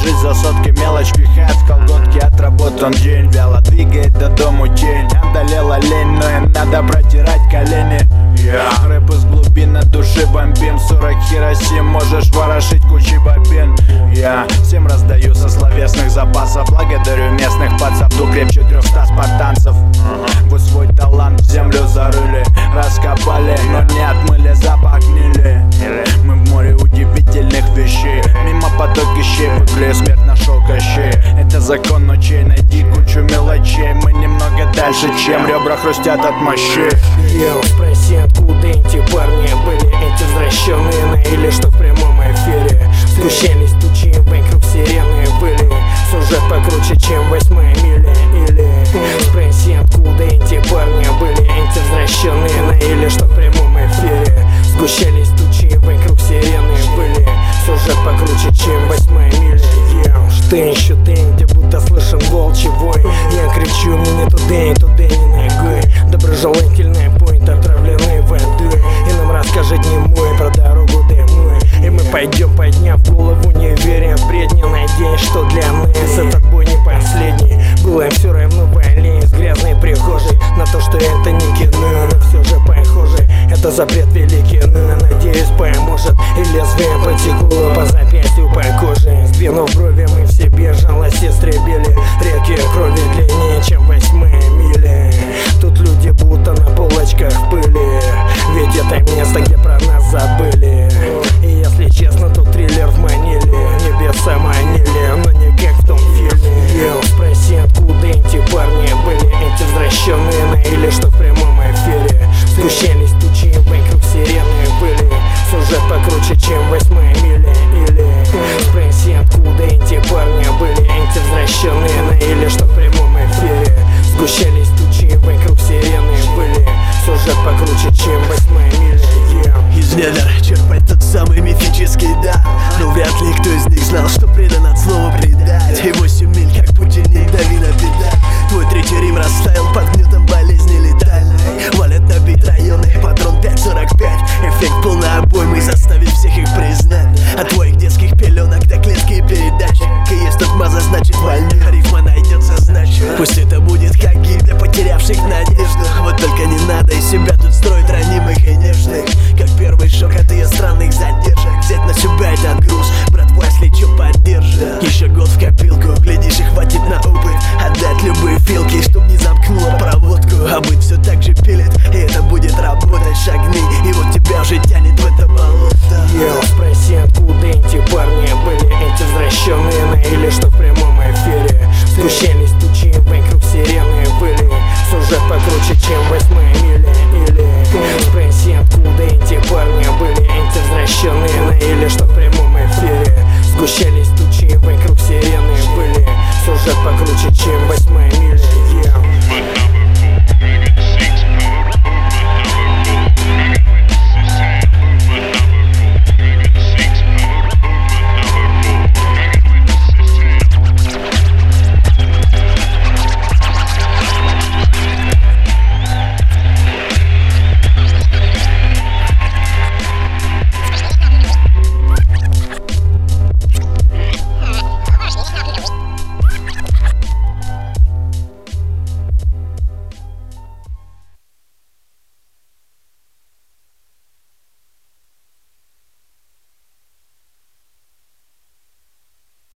жизнь за сотки, мелочь пихает в колготки. Отработан день, вяло двигает до дому тень. Одолела лень, но им надо протирать колени. Рэп из глубины души бомбим. 40 Хиросим, можешь ворошить кучи бобин. Я всем раздаю со словесных запасов. Благодарю местных подсобду крепче 300 спартанцев. Вы свой талант в землю зарыли, раскопали, но не отмыли, запах гнили. Мы в море удивительных вещей, мимо потоки щей, выглею смерть нашел Кощей. Это закон ночей, найди кучу мелочей. Мы немного дальше, чем ребра хрустят от мощей. Йоу, спроси, откуда эти парни были, эти возвращенные на или что в прямом эфире. Сгущались тучи, вокруг сирены были. Сюжет покруче, чем 8-я миля. Или спроси, откуда эти парни были, эти возвращенные на или что в прямом эфире. Сгущались тучи, вокруг сирены были. Сюжет покруче, чем 8-я миля. Йоу, что ты, где будто слышен волчий вой. Я кричу, мне не туда, ни ногой. Доброжелательный поинт отравленной водой. И нам расскажет не мой про дорогу домой. И мы пойдем, подняв голову, не веря в бред, не надеясь, что для нас этот бой не последний. Было им все равно войне из грязной прихожей на то, что это не кино, но все же похоже. Это запрет великий, но надеюсь поможет. И лезвие потекло по запястью, по коже. Сдвинув брови, мы в себе жалость истребили. Реки крови длиннее, чем 8-я миля. Тут люди будто на полочках пыли, ведь это место, где про нас забыли. И я